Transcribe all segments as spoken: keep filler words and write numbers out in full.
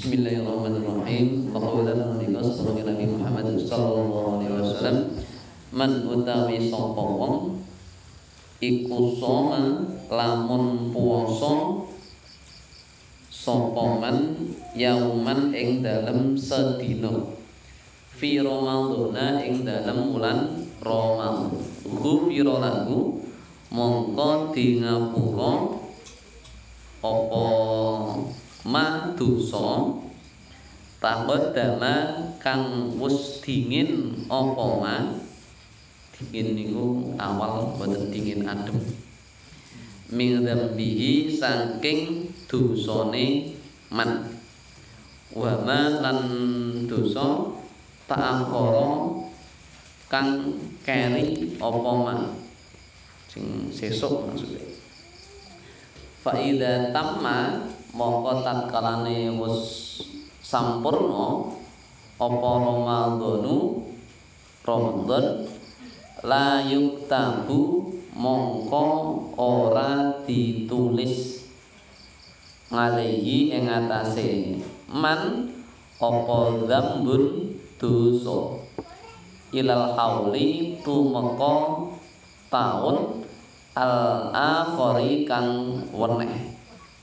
Bismillahirrahmanirrahim. Qaulana menika saking Nabi Muhammad sallallahu alaihi wasallam, man utawi sapa wong iku soma lamun puasa sapa man yauman ing dalem sedina fi ramadhana ing dalem wulan Ramadan. Ghufira lahu mongko di ngapura apa ma dosa taqaddama kang wis dingin apa ma dingin niku awal boten dingin adem min dzambihi saking dosane man wa ma lan dosa ta'akhara kang keri apa ma sing sesuk maksudnya. Fa idza tamma mongko tatkalane wis sampurna apa Ramadhanu Ramadan la yuktabu mongko ora ditulis ngalehi ing atase man apa dzambun dosa ilal hauli tumeka taun al-akhari kang weneh.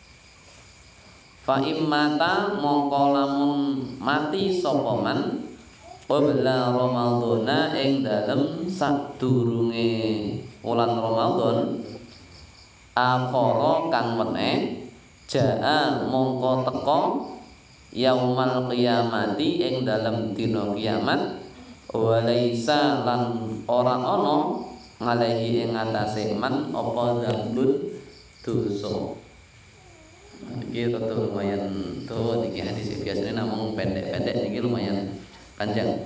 Fa immata mongko lamun mati sapa man qabla Ramadhana ing dalem sadurunge wulan Ramadan akhara kang weneh jaa mongko teka yaumal qiyamati ing dalem dina kiamat walaisa lan ora ana ngalehi ing atase man apa dzambun dosa. Niki rada lumayan dawa niki hadis biasanya namung pendek-pendek niki lumayan panjang.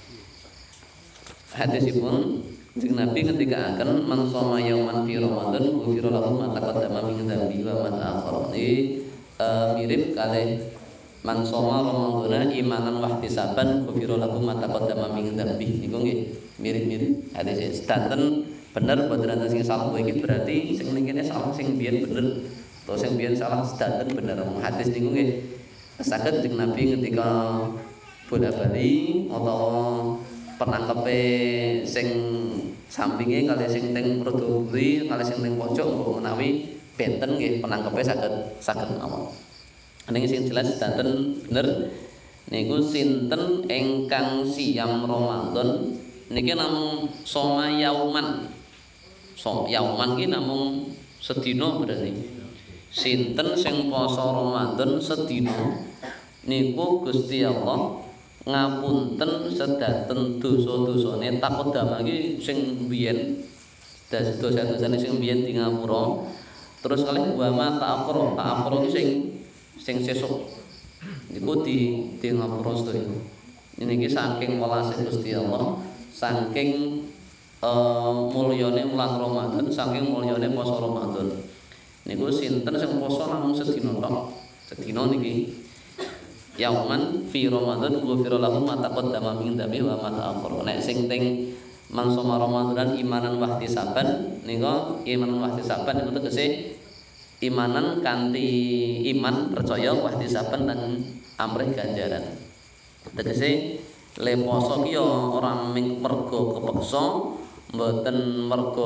Hadisipun Kanjeng Nabi ketika akan man shoma yauman fi Ramadan ghufira lahu ma taqaddama min dzambi wa ma ta'akhkhara. Ini uh, mirip kalih man shoma Ramadana imanan wa ihtisaban ghufira lahu ma taqaddama min dzambi. Niku nggih mirip-mirip hadis sedanten bener boten enten sing salah iki berarti sing ning kene salah sing biyen bener. Atau sing biyen salah sedanten bener. Hadis niku nggih saged Kanjeng Nabi ketika bola-bali utawa penangkepe sing sampinge kali sing teng rada buri kali sing teng pojok mbok menawi benten nggih penangkepe saged saged mawon. Ning sing jelas sedanten bener niku sinten ingkang siam Ramadan niki namung soma yauman. So yauman ki namung sedina berarti. Sinten sing poso Ramadan sedina niku Gusti Allah ngapunten sedaten dosa-dosane takudama iki sing biyen dosa-dosane sing biyen di ngapura. Terus kalih wa ma ta'akhkhara, ta'akhkhara iki sing sing sesuk niku di di ngapura sedaya. Niki saking welase Gusti Allah, saking uh, mulyane wulan Ramadan, saking mulyane poso Ramadan. Niku sinten sing poso namung sedina tok. Sedina niki yauman fi Ramadan ghufira lahu ma taqaddama min dzambi wa ma ta'akhkhara. Nek sing teng mangsoma Ramadan imanan wa ihtisaban nika imanan wa ihtisaban niku tegese imanan kanthi iman percaya wa ihtisaban dan amrih ganjaran. Tegese le poso ki ya ora mergo kepeksa, mboten mergo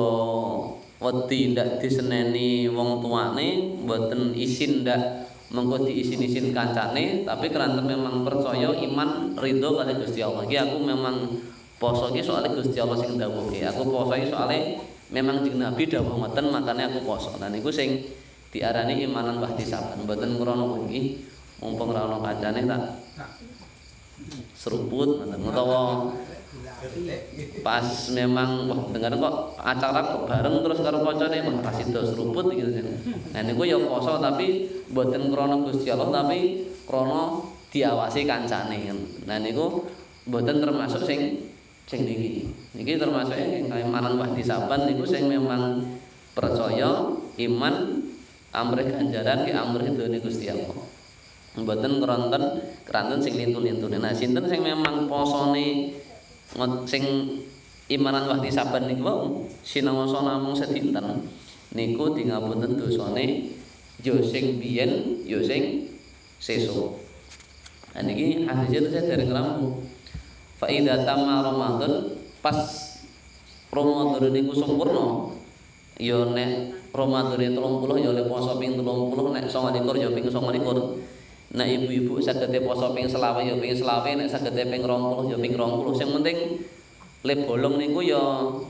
wedi ndak diseneni wong tuane, mboten isin ndak mengko diisin-isin kancane, tapi keranten memang percaya iman ridho kali Gusti Allah. Iki aku memang poso iki soalé Gusti Allah sing dawuhke. Aku poso iki soalé memang Kanjeng Nabi dawuh ngoten makane aku poso. Lah niku sing diarani imanan wa ihtisaban. Mboten krana iki mumpung ora ana kancane tak seruput ngoten utawa pas memang wah dengar kok acara kok bareng terus karo kancane wah ra sida seruput gitu. Nah niku ya poso tapi mboten krana Gusti Allah tapi krana diawasi kancane. Nah niku mboten termasuk sing sing niki. Niki termasuk imanan wa ihtisaban niku sing memang percaya iman amrih ganjaran ki amrih dene Gusti Allah. Mboten keronten keranten sing lintu-lintune. Nah sinten sing memang posone sing imanan wa ihtisaban niku wau sinawasa namung sedinten niku di ngapunten dosane ya sing biyen ya sing sesuk. Nah niki hadis itu saya dari ngerampung. Fa idza tamma Ramadan pas Ramadan niku sempurna. Ya nek Ramadan telung puluh ya oleh poso ping telung puluh, nek sanga likur ya ping sanga likur. Nek ibu-ibu sagede poso ping selawe ya ping selawe, nek sagede ping rong puluh ya ping rong puluh. Sing penting le bolong niku ya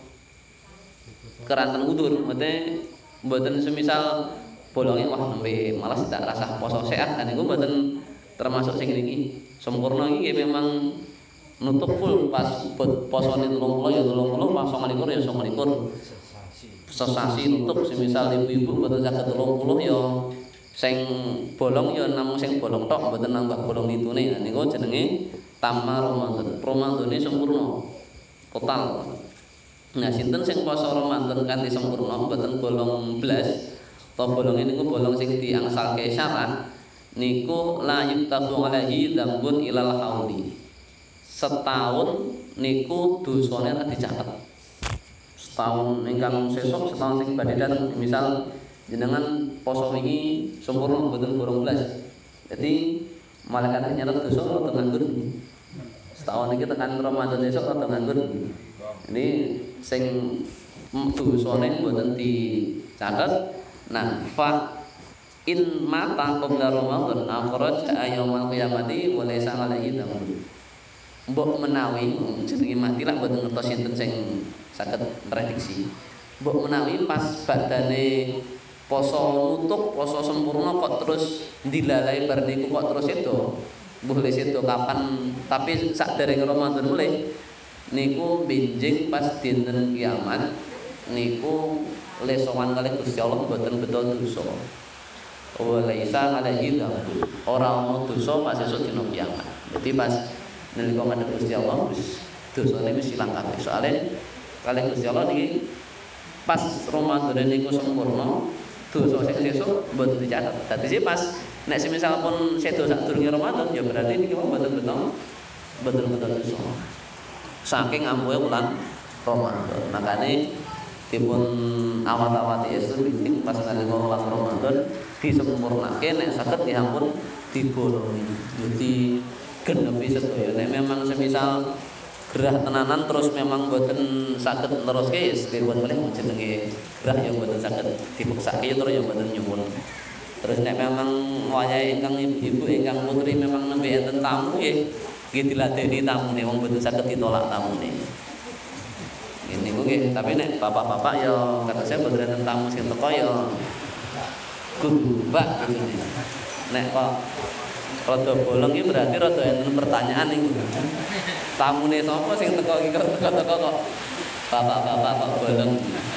keranten udur, mboten mboten semisal bolonge wah nembe malas tak rasah poso sehat, kan niku mboten termasuk sing niki. Sempurna iki memang nutup full pas posone telung puluh ya telung puluh, pas sanga likur ya sanga likur. Sesasi nutup semisal ibu-ibu mboten saged telung puluh ya sing bolong ya namung sing bolong tok, mboten nambah bolong litune. Nah niku jenenge tamma Ramadan. Ramadane sempurna total. Nah sinten sing poso Ramadan kanthi sempurna mboten bolong blas, atau bolonge niku bolong sing diangsalke syarah, niku la yuktabu alaihi dzambun ilal hauli. Setahun niku dosane ora dicatet. Setahun ingkang sesuk, setahun sing badhe dateng. Misal jenengan poso wingi sempurna mboten bolong blas. Jadi malaikat nyatet dosa rada nganggur. Setahun iki tekan Ramadan esuk rada nganggur. Ini sing dosane mboten dicatet. Nah, fa in mata qabla Ramadan akhraja yaumul qiyamati wa laysa alaihi dzambun. Mbok menawi jenenge mati lah mboten ngertos sinten sing saged prediksi. Mbok menawi pas badane poso nutup, poso sempurna kok terus dilalai bar niku kok terus sedo. Mbuh le sedo kapan, tapi sakderenge Ramadan mulai niku benjing pas dinten kiamat niku le sowan kalih Gusti Allah mboten beto dosa. Wa laisa alaihi dzambun. Ora ono dosa pas esuk dina kiamat. Dadi pas nalika madhep Gusti Allah wis dosane wis ilang kabeh. Soale kalih Gusti Allah niki pas Ramadan niku sempurna, dosa sing sesuk mboten dicatet. Dadi pas nek semisal pun sedo sadurunge Ramadan ya berarti niki mboten beto mboten beto dosa. Saking ampuhe wulan Ramadan. Makane dipun awat-awati Yesus bikin pas nalika wulan Ramadan disempurnake nek saged diampun dibolongi. Dadi genepi sedaya. Nek memang semisal gerah tenanan terus memang mboten saged neruske ya kewon malih jenenge gerah ya mboten saged dipeksake terus ya mboten nyuwun. Terus nek memang wayahe ingkang ibu-ibu ingkang putri memang nembe enten tamu nggih nggih diladeni tamune wong mboten saged ditolak tamune. Ini ku nggih, tapi nek bapak-bapak ya kata saya mboten enten tamu sing teko ya kudu mbak bojone. Nek kok rada bolong iki berarti rada enten pertanyaan niku. Tamune sapa sing teko iki kok teko-teko kok bapak-bapak kok bolong.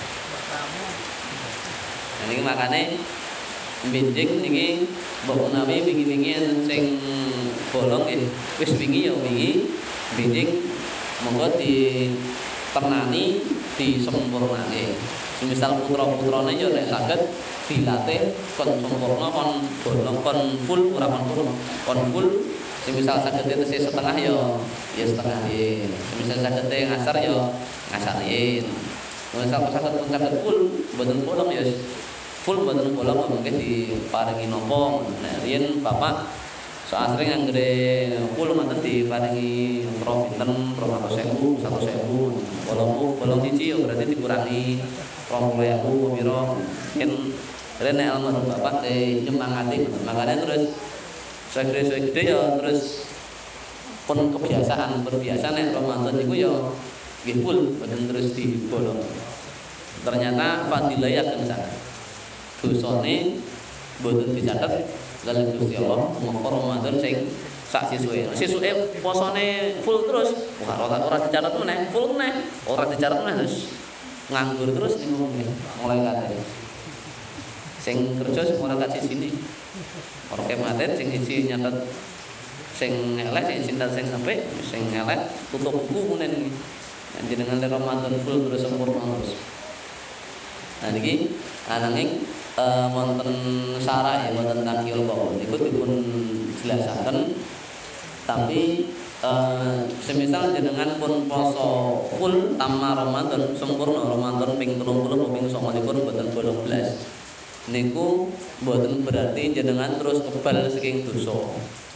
Nah niki makane benjing niki mbok menawi wingi-wingi enten sing bolong nggih. Wis wingi ya wingi benjing monggo ditenani disempurnake. Semisal putra-putrane ya nek saged dilatih kon sempurna kon bolong kon full ora kon full kon full semisal saged tesih setengah ya ya setengahin, semisal saged ngasar ya ngasarin, semisal saged pun saged full mboten bolong ya full mboten bolong mungkin diparingi napa. Nek riyen bapak so asring anggere full ngoten diparingi pro pinten rong atus ewu seratus ewu bolong bolong siji ya berarti dikurangi rong puluh ewu pira ken rene almarhum bapak teh nyemangati makane terus segede-segede ya terus pun kebiasaan berbiasa nek Ramadan niku ya nggih full mboten terus dibolong. Ternyata fadilah yakin sangat dosane mboten dicatet kalih Gusti Allah mongko Ramadan sing sak sisuke. Sisuke posone full terus, wah ora ora dicatet meneh, full meneh, ora dicatet meneh terus nganggur terus niku mulai kate. Sing kerja sing ora kat sisine. Ora kematen sing siji nyatet sing elek, sing cinta sing apik, sing elek tutup buku menen iki. Jenengan Ramadan full terus sempurna terus. Nah niki ananging uh, wonten syarah ya wonten tangkil qaul niku dipun jelasaken tapi uh, semisal jenengan pun poso full tamma Ramadan sempurna Ramadan ping telung puluh ping sanga likur mboten bolong blas niku mboten berarti jenengan terus kebal saking dosa.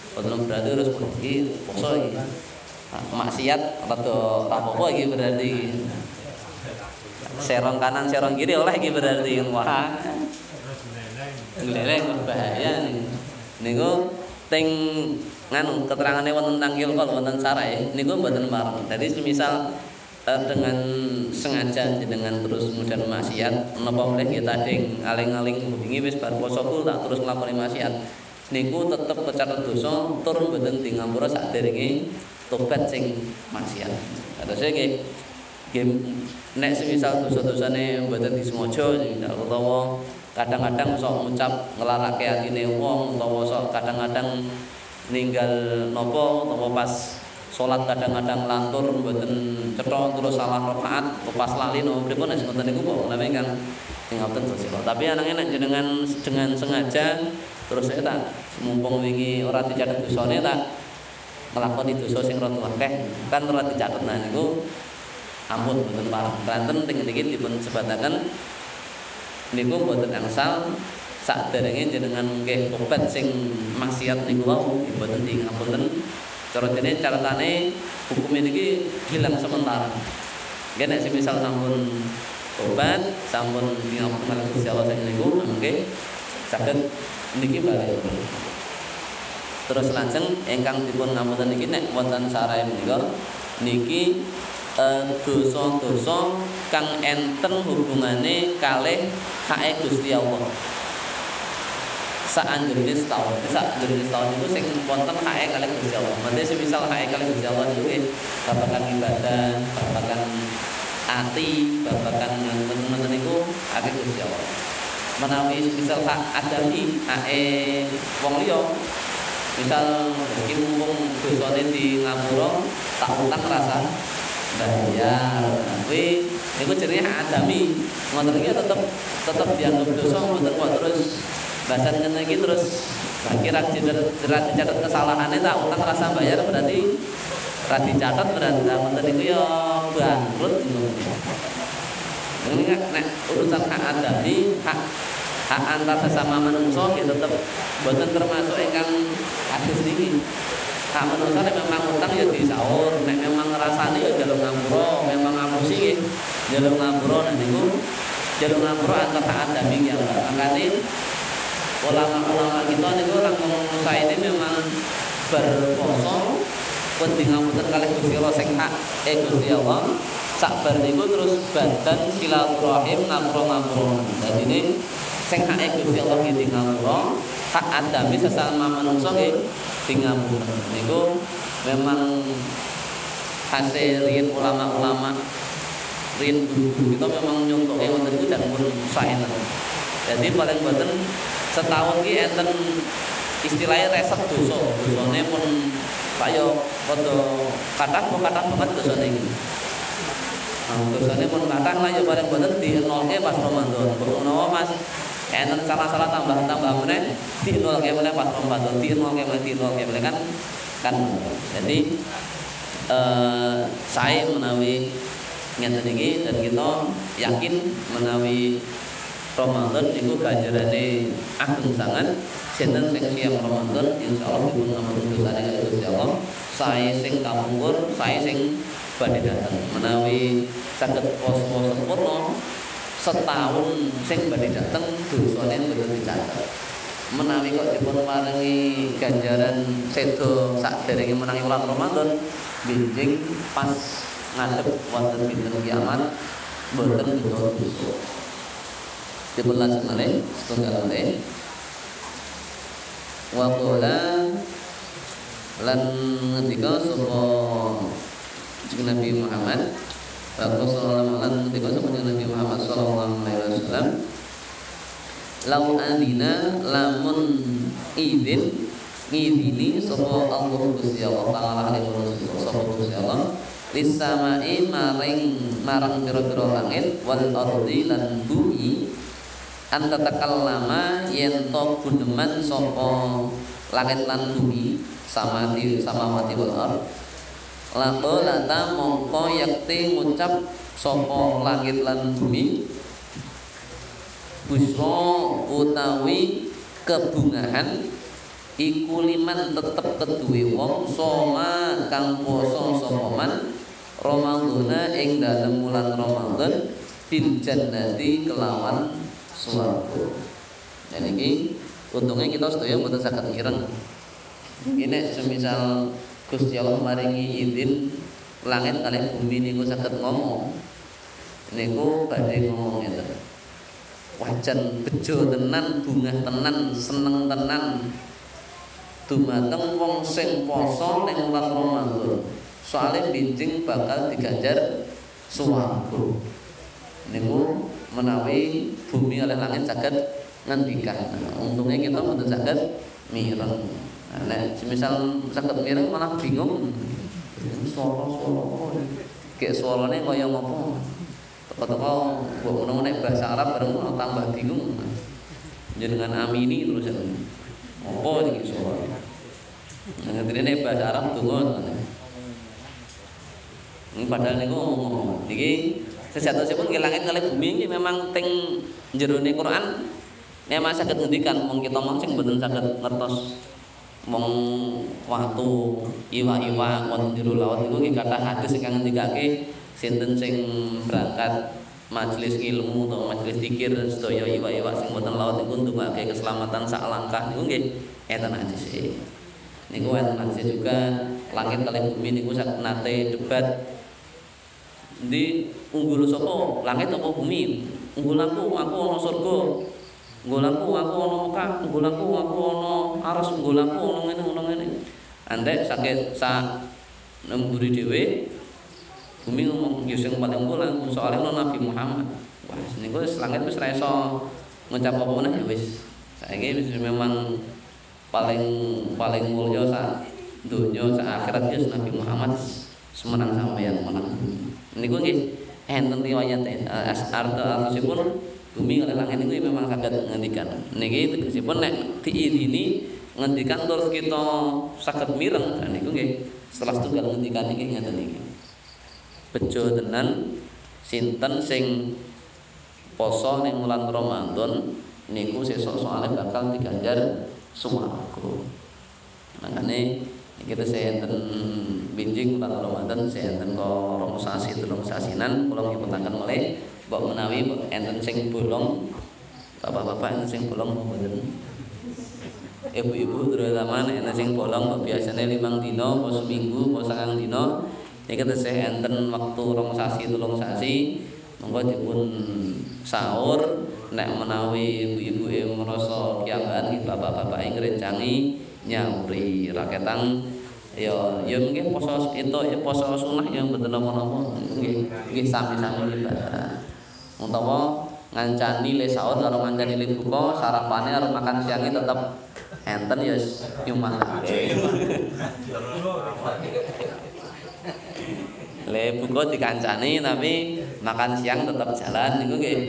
Boten berarti terus wah iki poso iki. Nah, maksiat rada rapopo iki berarti. Serong kanan serong kiri oleh iki berarti. Wah. Gleleng bahaya nih. Niku teng nganu keterangane wonten tangkil kal wonten sarai niku mboten pareng. Dadi semisal uh, dengan sengaja dengan terus kemudian maksiat menapa meneh nggih tading aling-aling bengi wis bar poso full tak terus nglakoni maksiat niku tetep kecatet dosa tur mboten di ngapura saderenge tobat sing maksiat. Terus nggih nggih nek semisal dosa-dosane mboten disengaja utawa kadang-kadang sok ngucap ngelarake atine wong utawa sok kadang-kadang ninggal nopo utawa pas salat kadang-kadang lantur mboten cetha terus salah rakaat pas lali napa pripun nek ngoten niku kok menawi ingkang ngaten dosa. Tapi ananging nek jenengan dengan sengaja terus saya tak mumpung wingi ora dicatet dosane tak nglakoni dosa sing rada akeh kan ora dicatet nah niku ampun mboten pareng. Kranten teng niki dipun sebataken niku mboten angsal saderenge jenengan nggih tobat sing maksiat niku wau mboten diingapunten cara dene caratane hukum niki hilang sementara. Nggih nek semisal sampun tobat sampun diingapunten kalih Gusti Allah sing niku nggih saged niki bali. Terus lajeng ingkang dipun ngapunten niki nek wonten sarai menika niki dosa-dosa kang enten hubungane kalih hake Gusti Allah. Saanjene setahun, saanjene setahun itu sing wonten hake kalih Gusti Allah. Mate semisal hake kalih Gusti Allah niku nggih babagan ibadah, babagan ati, babagan ngoten-ngoten niku hake Gusti Allah. Menawi semisal hak adami hake wong liya, misal iki mumpung dosane di ngapura tak utang rasa bayar. Kuwi niku jenenge hak adami. Ngoten iki tetep tetep dianggap dosa mboten kok terus bahasan ngene iki terus kira kira dicatat kesalahane tak utang rasa bayar berarti ra dicatat berarti ngoten niku ya bangkrut niku. Ini nek urusan hak adami, hak hak antar sesama manungsa nggih tetep mboten termasuk ingkang hadis niki. Hak manusia nek memang utang ya disaur, nek memang ngrasani ya njaluk ngapura, memang ngapusi nggih njaluk ngapura. Nah niku njaluk ngapura antar hak adami ki Mbak. Makane ulama-ulama kita niku langkung saene memang berposo wedi ngapunten kalih Gusti Allah sing hak eh Gusti Allah sakbar niku terus badan silaturahim ngapura-ngapura. Dadine sing hak Gusti Allah nggih di ngapura, hak adami sesama manungsa nggih di ngapura. Niku memang hasil riyen ulama-ulama riyen guru-guru kita memang nyontoke wonten niku dan pun saenan. Jadi paling boten setahun ki enten istilahnya reset dosa. Dosane pun kaya rada kathah kok kathah banget dosane iki. Nah, dosane pun kathah lah ya paling boten dienolke pas Ramadan. Mbok menawa Mas enten salah-salah tambah-tambah meneh dienolke meneh pas Ramadan, dienolke meneh dienolke meneh kan kan. Jadi eh saya menawi ngeten iki dan kita yakin menawi Ramadan niku ganjarane agung sangat. Sinten sing siang Ramadan insyaallah dipun ngapunten dosane kalih Gusti Allah. Sae sing kapungkur, sae sing badhe dateng. Menawi saged poso sempurna setahun sing badhe dateng dosane mboten dicatet. Menawi kok dipun paringi ganjaran sedo sakderenge menangi wulan Ramadan, benjing pas ngadep wonten dinten kiamat mboten dosa-dosa. Dipun lajeng malih setunggal malih wa qala lan ngendika sapa Nabi Muhammad sallallahu alaihi ngendika sapa Nabi Muhammad sallallahu alaihi wasallam lau adina lamun idin ngidini sapa Allah Gusti Allah taala alaihi wasallam sapa Gusti Allah lisamai maring marang pira-pira langit wal ardi lan bumi anta takallama yen to guneman sapa langit lan bumi samati samawati wal ard laqo lata mongko yakti ngucap sapa langit lan bumi busra utawi kebungahan iku liman tetep keduwe wong soma kang poso sapa man Ramadhana ing dalem wulan Ramadan bil jannati kelawan swarga. Dan iki untungnya kita sedaya mboten saged mireng. Ini semisal Gusti Allah maringi izin langit kalih bumi niku saged ngomong. Niku badhe ngomong ngeten. Wajan bejo tenan, bungah tenan, seneng tenan. Dumateng wong sing poso ning wulan Ramadan. Soale benjing bakal diganjar swarga. Niku menawi bumi oleh langit saged ngendikan. Untungnya kita mboten saged mireng. Nek semisal saged mireng malah bingung. Swara-swara apa? Kayak suarane kaya ngopo? Teko-teko mbok menawa nek bahasa Arab bareng tambah bingung. Jenengan amini terus apa iki suara? Ngerti bahasa Arab donga. Padahal niku ngomong. Niki sejatosipun nggih langit kalih bumi nggih memang teng jerone Quran memang saged ngendikan wong kita mong sing mboten saged ngertos wong watu iwak-iwak wonten jero laut niku nggih kathah hadis ingkang ngendikake sinten sing berangkat majelis ilmu atau majelis zikir sedaya iwak-iwak sing wonten laut niku ndongake keselamatan sak langkah niku nggih enten hadise. Niku enten hadise juga langit kalih bumi niku saged nate debat di unggul sapa langit apa bumi? Unggul aku, aku ana surga. Unggul aku, aku ana Mekah. Unggul aku, aku ana Aras. Unggul aku ana ngene, ana ngene. Andek sakit sak nemburi dhewe bumi ngomong ya sing paling unggul aku soalnya ana Nabi Muhammad. Wah, niku wis langit wis ra iso ngucap apa meneh ya wis. Saiki wis memang paling paling mulya sak donya sak akhirat ya Nabi Muhammad semenang sampeyan menang bumi. Niku nggih enten riwayat arta artosipun bumi kalih langit niku memang saged ngendikan. Niki tegesipun nek diidini ngendikan tur kita saged mireng niku nggih setelah setunggal ngendikan iki ngeten iki. Bejo tenan sinten sing poso ning wulan Ramadan niku sesuk soalé bakal diganjar swarga. Makane kita saya enten binjing bulan Ramadan saya enten ko rong sasi telung sasinan kula ngiputaken melih mbok menawi enten sing bolong bapak-bapak enten sing bolong mboten ibu-ibu terutama enten sing bolong kok biasane limang dina apa seminggu apa sangang dina iki tesih enten wektu rong sasi telung sasi monggo dipun sahur nek menawi ibu-ibu e merasa kiamban bapak-bapak ngrencangi nyauri raketang ya ya mungkin poso itu ya poso sunah yang mboten napa-napa nggih nggih sami-sami ibadah utawa ngancani le sahur karo ngancani le buka sarapane arep makan siange tetep enten ya nyumakake le buka dikancani tapi makan siang tetep jalan niku nggih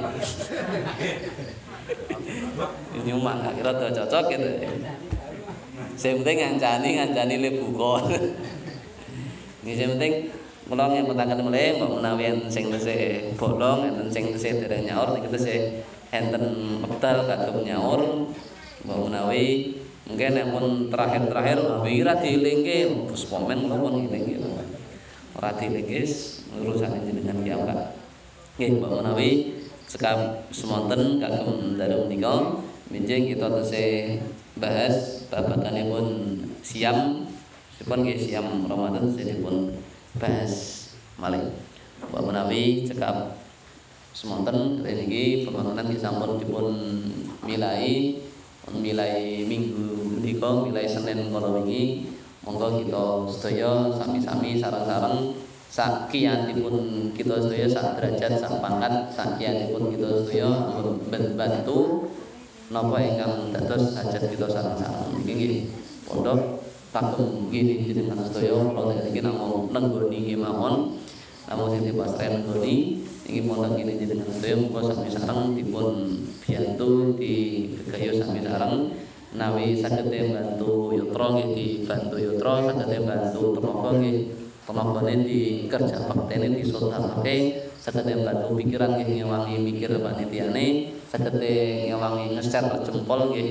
nyumak gak kira cocok gitu. Sing penting ngancani ngancani le buka. Nggih sing penting kula ngepetaken melih mbok menawi enten sing tesih bolong, enten sing tesih dereng nyaur niki tesih enten wekdal kagem nyaur mbok menawi mungkin nek pun terakhir-terakhir ora dielingke bos pomen kula pun ngelingi. Ora dielingke urusane jenengan ki ambak. Nggih mbok menawi sekap semonten kagem dalu menika minjing kita tesih bahas babaganipun siam sipun nggih siam Ramadan tesih dipun bahas malih. Mbok menawi cekap semonten niki pembangunan disampun dipun milai milai minggu menika milai Senin kala wingi monggo kita sedaya sami-sami sareng-sareng sak kiyanipun kita sedaya sak derajat sak pangkat sak kiyanipun kita sedaya membantu napa ingkang dados hajat kita sareng-sareng niki nggih pondok kagem nggih jenengan sedaya kula niki namung nenggoni nggih mawon namung sing dipasrahen nenggoni niki pondok nggih jenengan sedaya muga sami sareng dipun biyantu digegayuh sami sareng menawi saged mbantu yatra nggih dibantu yatra saged mbantu tenaga nggih tenagane dikerja baktene disodakake saged mbantu pikiran nggih ngewangi mikir panitiane saged ngewangi ngeser jempol nggih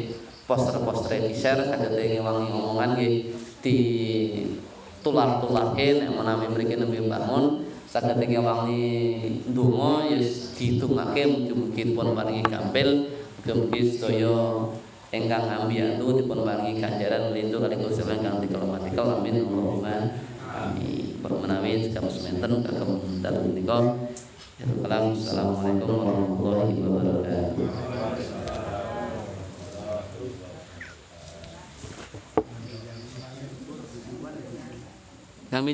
poster-poster di-share saged ngewangi omongan nggih di tular-tularke nek menawi mriki nembe Mbah Mun saged ngewangi donga yes didongake mugi-mugi pun paringi gampil mugi-mugi sedaya ingkang ambiyantu dipun paringi ganjaran lindung kali Gusti Allah ingkang tikal-matikal amin Allahumma amin. Menawi jam semanten kagem dalem menika. Assalamualaikum warahmatullahi wabarakatuh.